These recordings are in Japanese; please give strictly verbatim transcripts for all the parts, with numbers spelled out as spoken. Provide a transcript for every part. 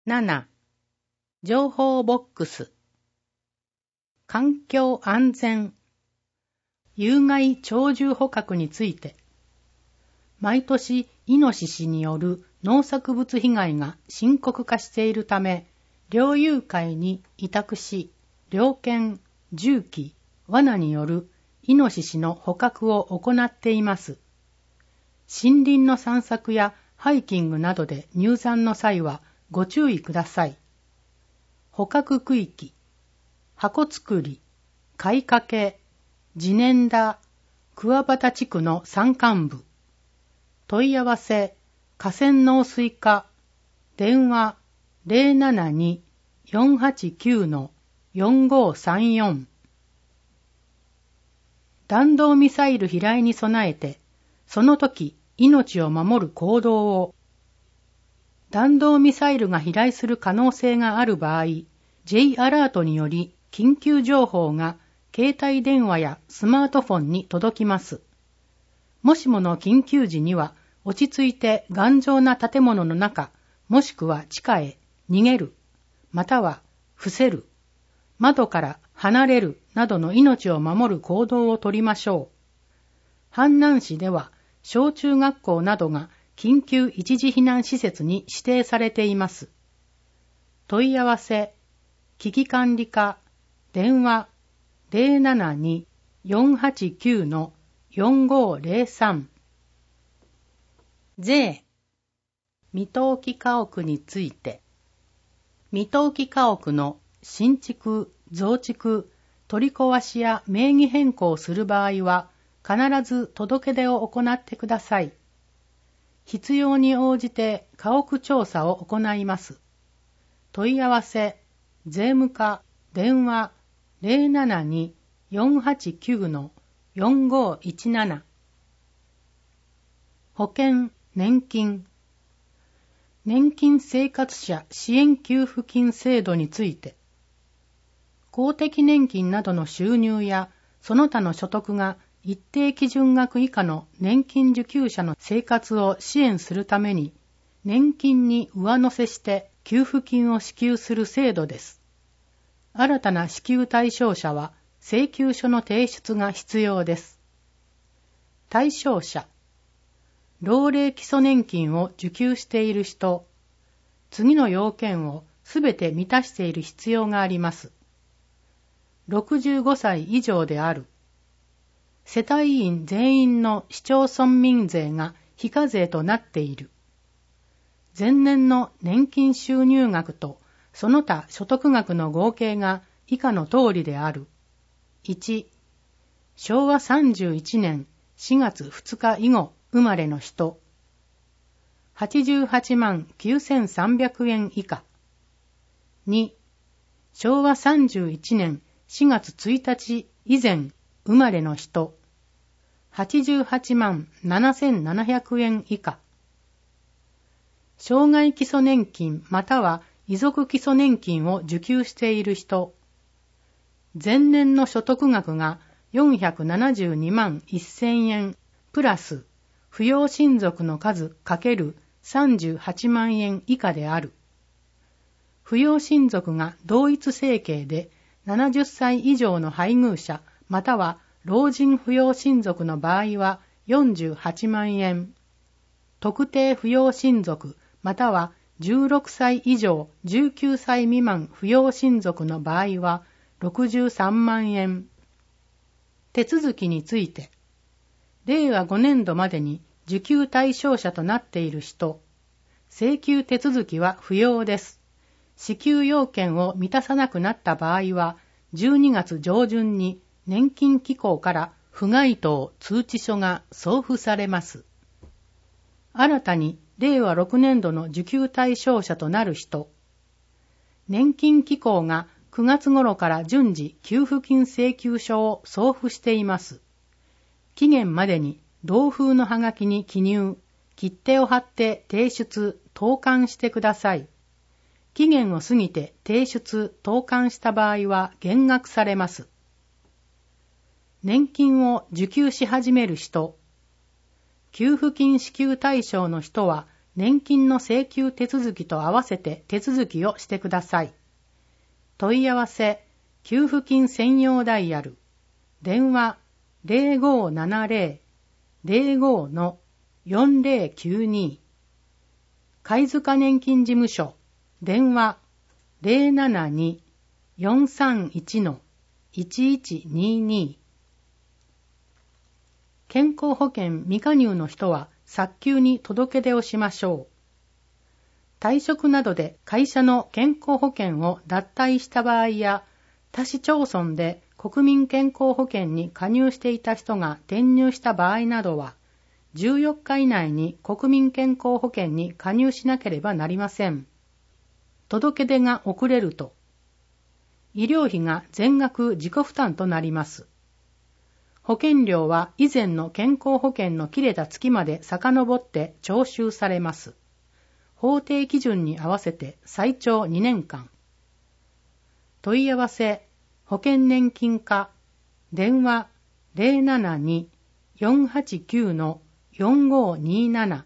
なな. 情報ボックス。環境安全。有害鳥獣捕獲について。毎年イノシシによる農作物被害が深刻化しているため、猟友会に委託し、猟犬、銃器、罠によるイノシシの捕獲を行っています。森林の散策やハイキングなどで入山の際はご注意ください。捕獲区域、箱作り、貝掛け、地粘田、桑畑地区の山間部。問い合わせ、河川農水課、電話 ゼロななに よんはちきゅう よんごさんよん。弾道ミサイル飛来に備えて、その時命を守る行動を。弾道ミサイルが飛来する可能性がある場合、J アラートにより緊急情報が携帯電話やスマートフォンに届きます。もしもの緊急時には、落ち着いて頑丈な建物の中、もしくは地下へ逃げる、または伏せる、窓から離れるなどの命を守る行動をとりましょう。阪南市では、小中学校などが緊急一時避難施設に指定されています。問い合わせ、危機管理課、電話 ゼロななに よんはちきゅう よんごゼロさん。J、未登記家屋について。未登記家屋の新築、増築、取り壊しや名義変更する場合は、必ず届け出を行ってください。必要に応じて家屋調査を行います。問い合わせ、税務課、電話 ゼロななに よんはちきゅう よんごいちなな。保険、年金。年金生活者支援給付金制度について。公的年金などの収入やその他の所得が一定基準額以下の年金受給者の生活を支援するために、年金に上乗せして給付金を支給する制度です。新たな支給対象者は請求書の提出が必要です。対象者、老齢基礎年金を受給している人、次の要件をすべて満たしている必要があります。ろくじゅうごさい以上である。世帯員全員の市町村民税が非課税となっている。前年の年金収入額とその他所得額の合計が以下の通りである。いち、しょうわさんじゅういちねんしがつふつか以後生まれの人。はちじゅうはちまんきゅうせんさんびゃくえん以下。に、しょうわさんじゅういちねんしがつついたち以前生まれの人。はちじゅうはちまんななせんななひゃくえん以下。障害基礎年金または遺族基礎年金を受給している人。前年の所得額がよんひゃくななじゅうにまんせんえんプラス扶養親族の数かけるさんじゅうはちまんえん以下である。扶養親族が同一生計でななじゅっさい以上の配偶者または老人扶養親族の場合はよんじゅうはちまんえん。特定扶養親族またはじゅうろくさい以上じゅうきゅうさい未満扶養親族の場合はろくじゅうさんまんえん。手続きについて。れいわごねんどまでに受給対象者となっている人。請求手続きは不要です。支給要件を満たさなくなった場合は、じゅうにがつ上旬に年金機構から不該当通知書が送付されます。新たにれいわろくねんどの受給対象者となる人。年金機構がくがつ頃から順次給付金請求書を送付しています。期限までに同封のはがきに記入、切手を貼って提出、投函してください。期限を過ぎて提出、投函した場合は減額されます。年金を受給し始める人。給付金支給対象の人は年金の請求手続きと合わせて手続きをしてください。問い合わせ、給付金専用ダイヤル、電話 ゼロごーななゼロ ゼロごのよんゼロきゅうに、貝塚年金事務所、電話 ゼロななに よんさんいちのいちいちにに。健康保険未加入の人は早急に届け出をしましょう。退職などで会社の健康保険を脱退した場合や、他市町村で国民健康保険に加入していた人が転入した場合などは、じゅうよっか以内に国民健康保険に加入しなければなりません。届け出が遅れると、医療費が全額自己負担となります。保険料は以前の健康保険の切れた月まで遡って徴収されます。法定基準に合わせて最長にねんかん。問い合わせ、保険年金課、電話 ゼロななに よんはちきゅうのよんごになな。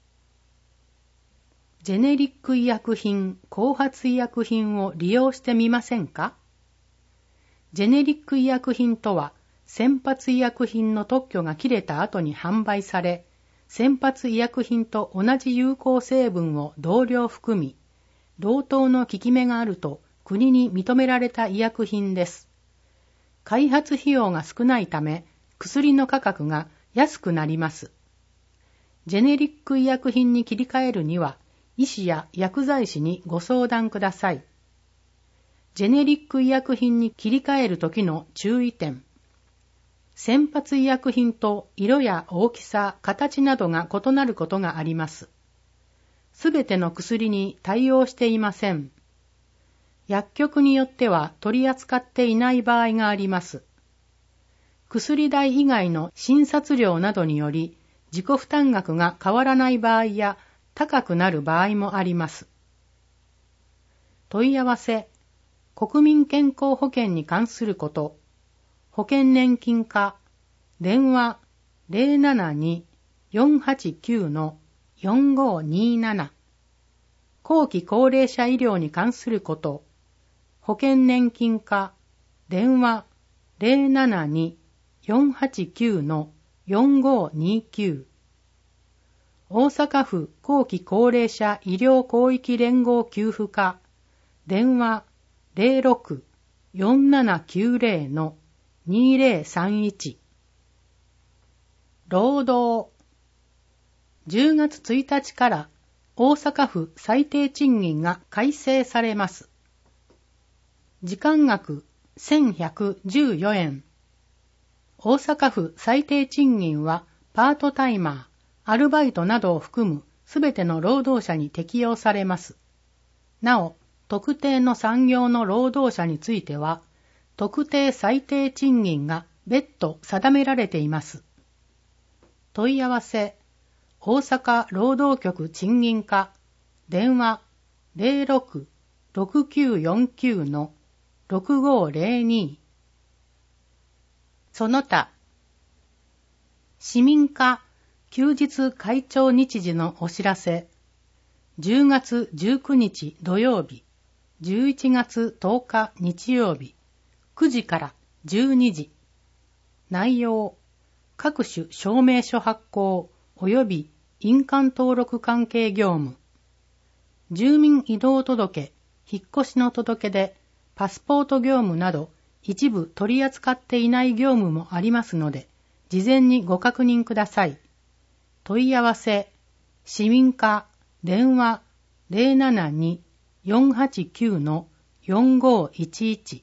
ジェネリック医薬品、後発医薬品を利用してみませんか？ジェネリック医薬品とは、先発医薬品の特許が切れた後に販売され、先発医薬品と同じ有効成分を同量含み、同等の効き目があると国に認められた医薬品です。開発費用が少ないため、薬の価格が安くなります。ジェネリック医薬品に切り替えるには、医師や薬剤師にご相談ください。ジェネリック医薬品に切り替えるときの注意点。先発医薬品と色や大きさ、形などが異なることがあります。すべての薬に対応していません。薬局によっては取り扱っていない場合があります。薬代以外の診察料などにより自己負担額が変わらない場合や高くなる場合もあります。問い合わせ、国民健康保険に関すること、保険年金課、電話 ゼロななに よんはちきゅうのよんごになな。後期高齢者医療に関すること、保険年金課、電話 ゼロななに よんはちきゅうのよんごにきゅう。大阪府後期高齢者医療広域連合給付課、電話 ゼロろく よんななきゅうゼロのにゼロさんいち。労働。じゅうがつついたちから大阪府最低賃金が改正されます。時間額せんひゃくじゅうよえん。大阪府最低賃金はパートタイマー、アルバイトなどを含むすべての労働者に適用されます。なお、特定の産業の労働者については、特定最低賃金が別途定められています。問い合わせ、大阪労働局賃金課、電話 ゼロろく ろくきゅうよんきゅうのろくごゼロに。その他、市民課休日会長日時のお知らせ、じゅうがつじゅうくにち土曜日、じゅういちがつとおか日曜日、くじからじゅうにじ。内容、各種証明書発行及び印鑑登録関係業務。住民移動届、引っ越しの届出、パスポート業務など一部取り扱っていない業務もありますので、事前にご確認ください。問い合わせ、市民課、電話 ゼロななに よんはちきゅうのよんごいちいち。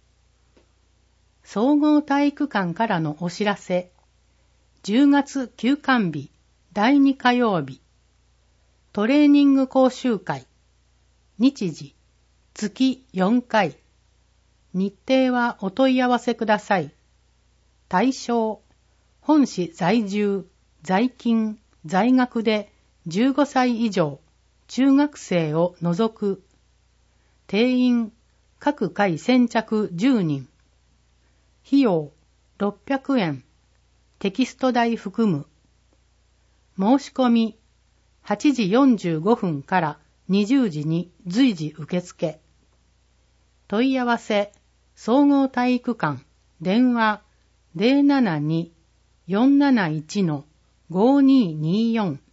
総合体育館からのお知らせ、じゅうがつ休館日、だいに火曜日、トレーニング講習会、日時、月よんかい、日程はお問い合わせください。対象、本市在住、在勤、在学でじゅうごさい以上、中学生を除く。定員、各回先着じゅうにん。費用、ろっぴゃくえん。テキスト代含む。申し込み、 はちじよんじゅうごふんからにじゅうじに随時受付。問い合わせ、総合体育館、電話 ゼロななに よんなないち ごにーにーよん。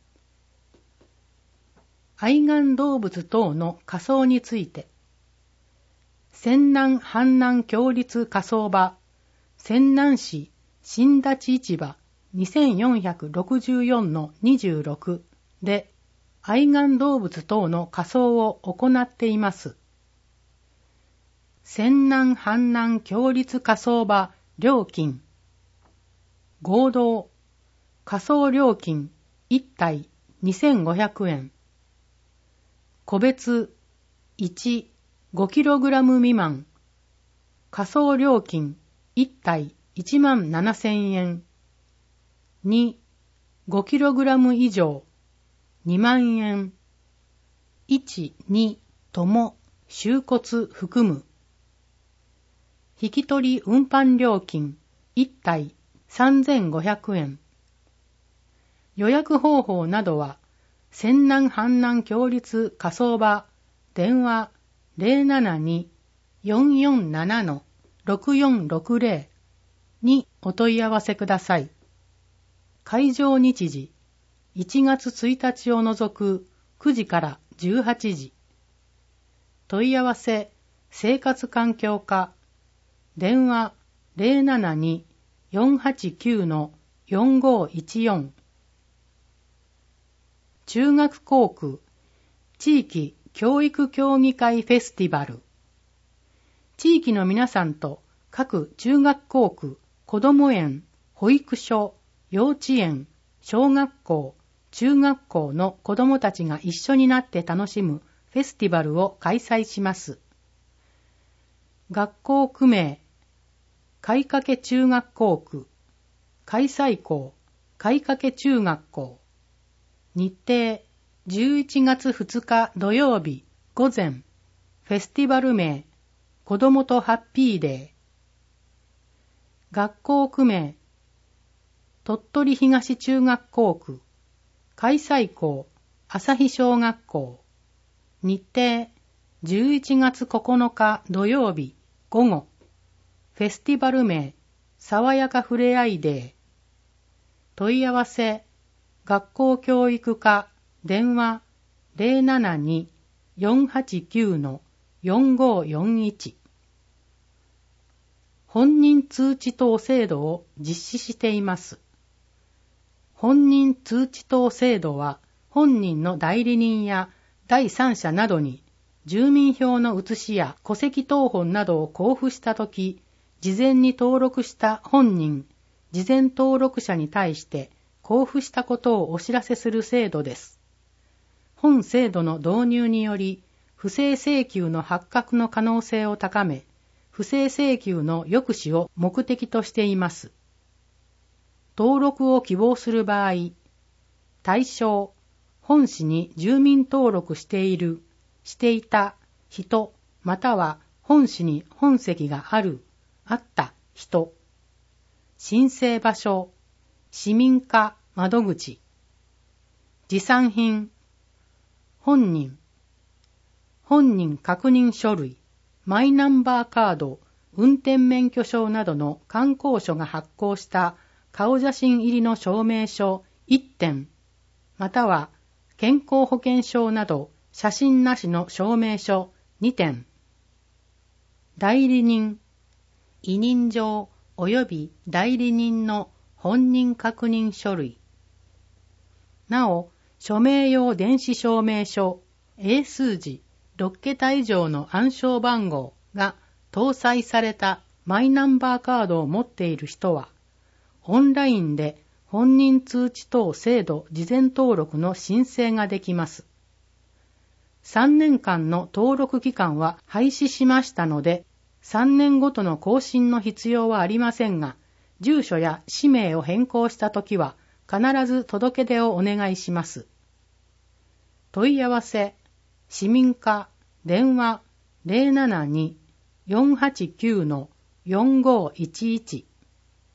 愛玩動物等の火葬について、泉南阪南共立火葬場、泉南市新立市場 にせんよんひゃくろくじゅうよんのにじゅうろく で愛玩動物等の火葬を行っています。泉南阪南共立火葬場料金、合同火葬料金いったいにせんごひゃくえん、個別いち、ごキログラム未満、火葬料金いったいいちまんななせんえん、に、ごキログラム以上にまんえん、いち、にとも収骨含む、引き取り運搬料金いったいさんぜんごひゃくえん。予約方法などは泉南阪南共立火葬場電話 ゼロななに よんよんなな ろくよんろくゼロ にお問い合わせください。会場日時いちがつついたちを除くくじからじゅうはちじ。問い合わせ生活環境課電話 ゼロななに よんはちきゅう よんごいちよん。中学校区地域教育協議会フェスティバル。地域の皆さんと各中学校区、こども園、保育所、幼稚園、小学校、中学校の子どもたちが一緒になって楽しむフェスティバルを開催します。学校区名、買掛中学校区、開催校、買掛中学校。日程、じゅういちがつふつか土曜日午前、フェスティバル名、子どもとハッピーデー。学校区名、鳥取東中学校区、開催校、朝日小学校。日程、じゅういちがつここのか土曜日午後、フェスティバル名、爽やかふれあいデー。問い合わせ、学校教育課電話 ゼロななに よんはちきゅう よんごよんいち。本人通知等制度を実施しています。本人通知等制度は本人の代理人や第三者などに住民票の写しや戸籍謄本などを交付したとき、事前に登録した本人、事前登録者に対して交付したことをお知らせする制度です。本制度の導入により、不正請求の発覚の可能性を高め、不正請求の抑止を目的としています。登録を希望する場合、対象、本市に住民登録している、していた人、または本市に本籍がある、あった人、申請場所、市民課窓口、持参品、本人、本人確認書類、マイナンバーカード、運転免許証などの観光所が発行した顔写真入りの証明書いってん、または健康保険証など写真なしの証明書にてん。代理人、委任状及び代理人の本人確認書類。なお、署名用電子証明書、英数字ろっけた以上の暗証番号が搭載されたマイナンバーカードを持っている人は、オンラインで本人通知等制度事前登録の申請ができます。さんねんかんの登録期間は廃止しましたので、さんねんごとの更新の必要はありませんが、住所や氏名を変更したときは必ず届け出をお願いします。問い合わせ、市民課電話 ゼロななに よんはちきゅう よんごいちいち。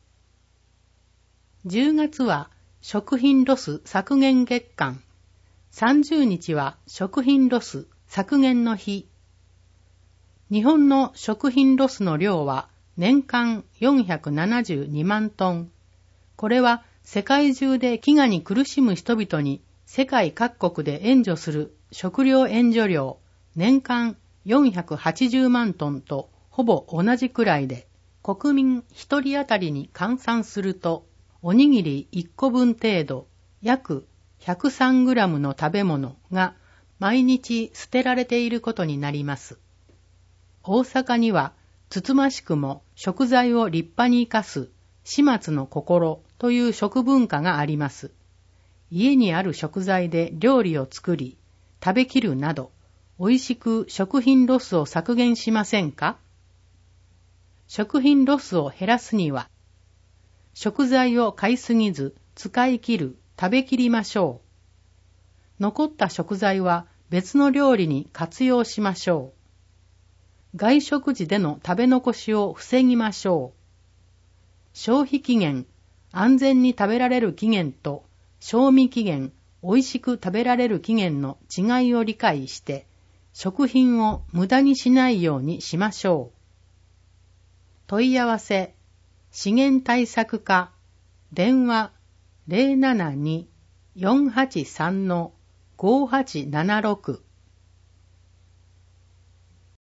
じゅうがつは食品ロス削減月間。 さんじゅうにちは食品ロス削減の日。日本の食品ロスの量は年間よんひゃくななじゅうにまんトン。これは世界中で飢餓に苦しむ人々に世界各国で援助する食料援助量年間よんひゃくはちじゅうまんトンとほぼ同じくらいで、国民ひとり当たりに換算すると、おにぎりいっこぶん程度、約ひゃくさんグラムの食べ物が毎日捨てられていることになります。大阪にはつつましくも食材を立派に生かす始末の心という食文化があります。家にある食材で料理を作り、食べきるなど、美味しく食品ロスを削減しませんか？食品ロスを減らすには、食材を買いすぎず使い切る、食べきりましょう。残った食材は別の料理に活用しましょう。外食時での食べ残しを防ぎましょう。消費期限、安全に食べられる期限と賞味期限、美味しく食べられる期限の違いを理解して、食品を無駄にしないようにしましょう。問い合わせ、資源対策課、電話 ゼロななに よんはちさん ごはちななろく